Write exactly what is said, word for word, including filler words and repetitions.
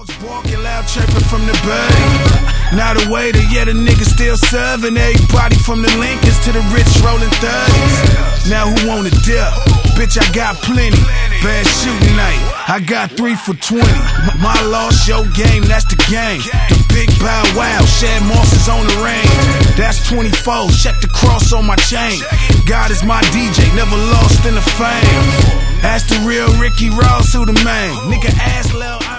Dogs barking, loud chirping from the bay. Now the waiter, yeah, the nigga still serving everybody from the Lincolns to the rich rolling thirties. Now who want a dip? Bitch, I got plenty. Bad shooting night, I got three for twenty. My loss, your game, that's the game. The big bow wow, Shad Moss is on the range. That's twenty-four, check the cross on my chain. God is my D J, never lost in the fame. Ask the real Ricky Ross who the main. Nigga ass Lil